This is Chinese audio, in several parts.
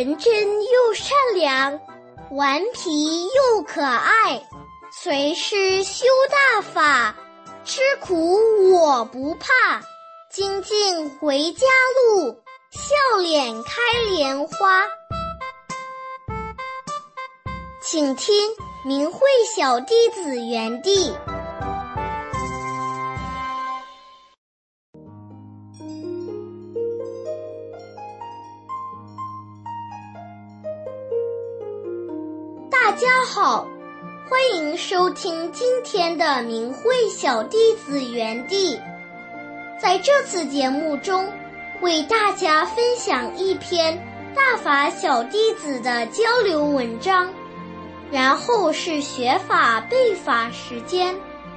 纯真又善良，顽皮又可爱，随师修大法，吃苦我不怕，精进回家路，笑脸开莲花。请听明慧小弟子园地。大家好，欢迎收听今天的明慧小弟子园地。在这次节目中，为大家分享一篇大法小弟子的交流文章，然后是学法背法时间。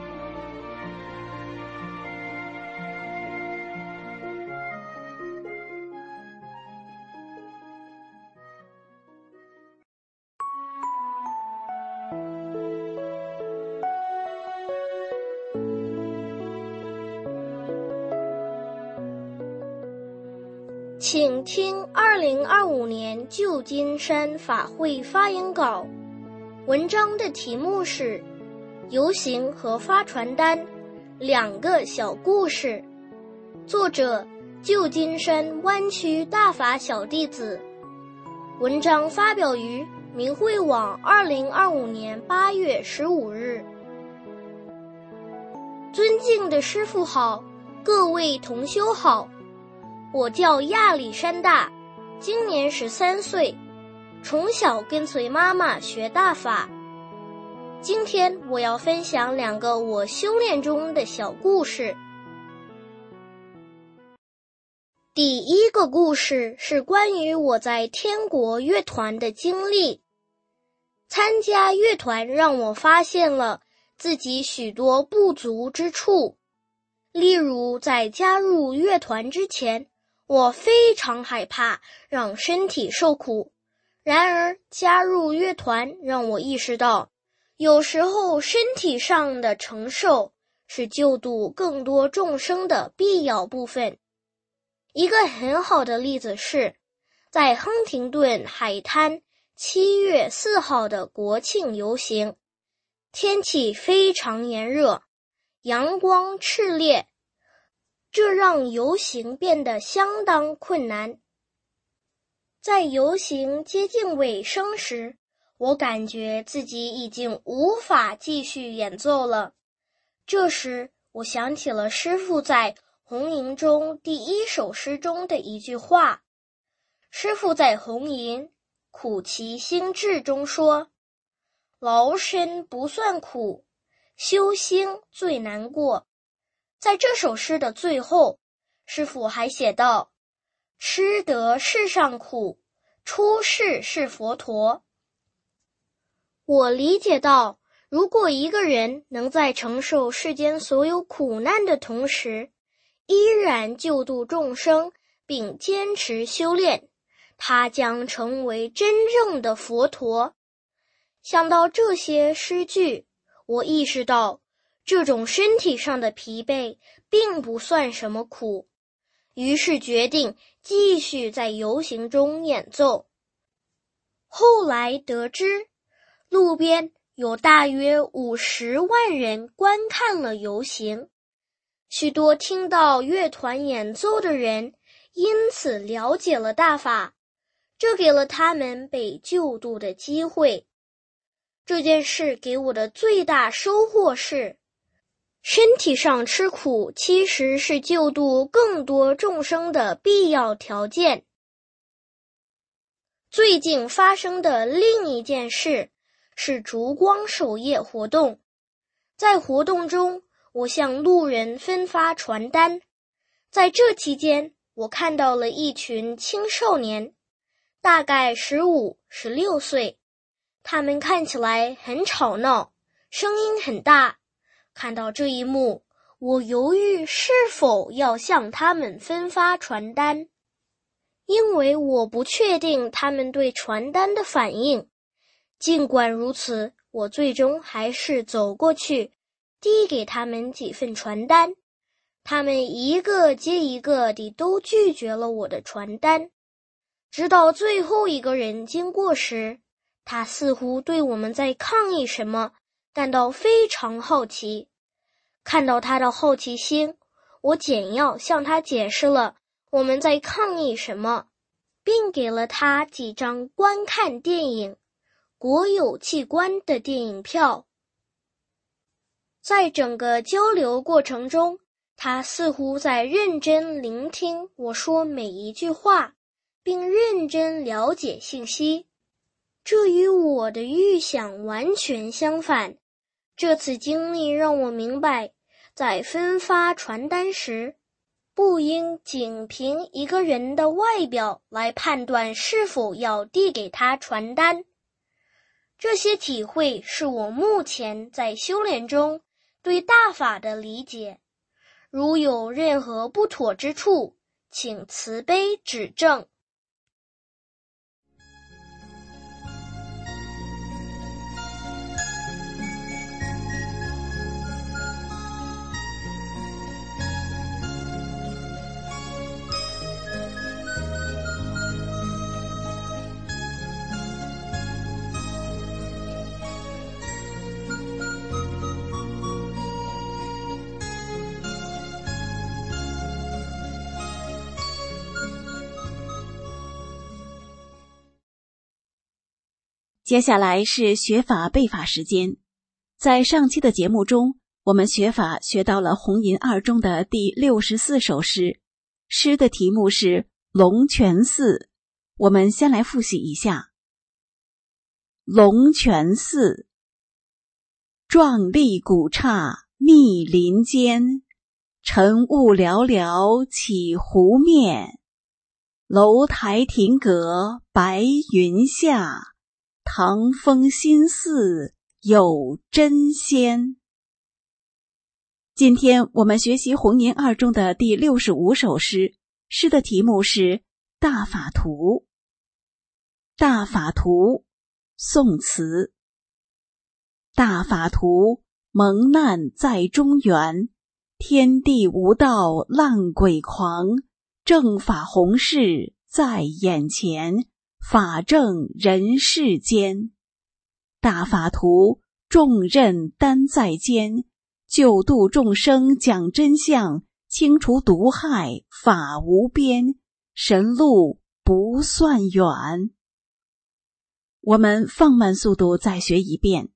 请听2025年旧金山法会发言稿。文章的题目是游行和发传单2个小故事，作者旧金山湾区大法小弟子。文章发表于明慧网2025年8月15日。尊敬的师父好，各位同修好，我叫亚历山大，今年13岁，从小跟随妈妈学大法。今天我要分享2个我修炼中的小故事。第一个故事是关于我在天国乐团的经历。参加乐团让我发现了自己许多不足之处，例如在加入乐团之前，我非常害怕让身体受苦，然而加入乐团让我意识到，有时候身体上的承受是救度更多众生的必要部分。一个很好的例子是，在亨廷顿海滩7月4号的国庆游行，天气非常炎热，阳光炽烈，这让游行变得相当困难。在游行接近尾声时，我感觉自己已经无法继续演奏了。这时，我想起了师父在红吟中第1首诗中的一句话。师父在红吟苦其心志中说，劳身不算苦，修心最难过。在这首诗的最后，师父还写道，吃得世上苦，出世是佛陀。我理解到，如果一个人能在承受世间所有苦难的同时，依然救度众生并坚持修炼，他将成为真正的佛陀。想到这些诗句，我意识到这种身体上的疲惫并不算什么苦，于是决定继续在游行中演奏。后来得知，路边有大约50万人观看了游行，许多听到乐团演奏的人因此了解了大法，这给了他们被救度的机会。这件事给我的最大收获是，身体上吃苦其实是救度更多众生的必要条件。最近发生的另一件事是烛光守夜活动。在活动中，我向路人分发传单。在这期间，我看到了一群青少年，大概15、16岁，他们看起来很吵闹，声音很大。看到这一幕，我犹豫是否要向他们分发传单，因为我不确定他们对传单的反应。尽管如此，我最终还是走过去，递给他们几份传单。他们一个接一个地都拒绝了我的传单。 直到最后一个人经过时，他似乎对我们在抗议什么感到非常好奇。看到他的好奇心，我简要向他解释了我们在抗议什么，并给了他几张观看电影国有器官的电影票。在整个交流过程中，他似乎在认真聆听我说每一句话，并认真了解信息。这与我的预想完全相反。这次经历让我明白，在分发传单时，不应仅凭一个人的外表来判断是否要递给他传单。这些体会是我目前在修炼中对大法的理解。如有任何不妥之处，请慈悲指正。 接下来是学法背法时间。在上期的节目中，我们学法学到了红银二中的第64首诗，诗的题目是龙泉寺。我们先来复习一下。龙泉寺，壮丽古刹密林间，晨雾寥寥起湖面，楼台亭阁白云下，唐风新寺有真仙。今天我们学习红银二中的第65首诗，诗的题目是大法图。大法图，宋词。大法图，蒙难在中原，天地无道烂鬼狂，正法弘誓在眼前，法正人世间。大法图，重任担在肩，救度众生讲真相，清除毒害法无边，神路不算远。我们放慢速度再学一遍。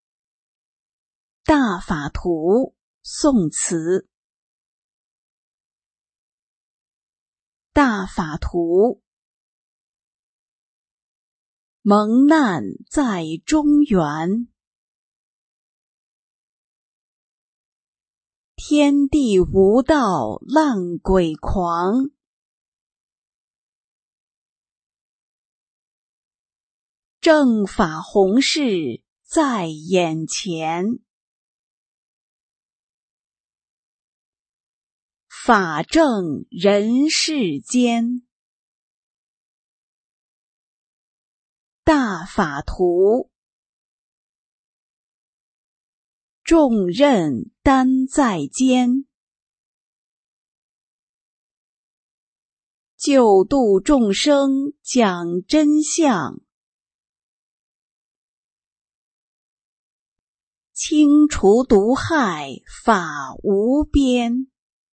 大法图，宋词。大法图，蒙难在中原，天地无道烂鬼狂，正法弘誓在眼前，法正人世间。大法图，重任担在肩，救度众生讲真相，清除毒害法无边，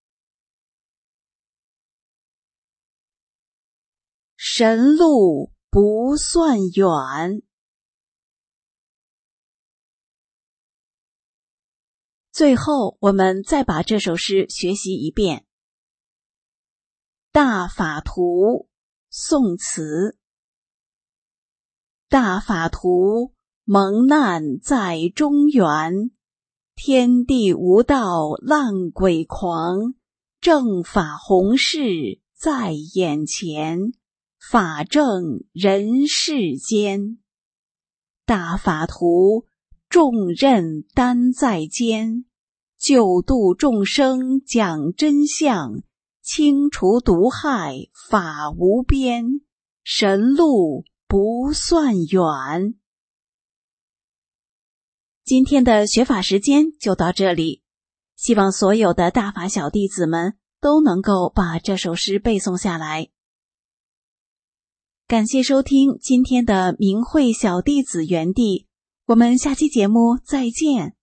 神路不算远。最后，我们再把这首诗学习一遍。大法图，宋词。大法图，蒙难在中原，天地无道烂鬼狂，正法弘誓在眼前，法正人世间。大法图，重任担在肩，救度众生讲真相，清除毒害法无边，神路不算远。今天的学法时间就到这里，希望所有的大法小弟子们都能够把这首诗背诵下来。 感谢收听今天的明慧小弟子园地，我们下期节目再见。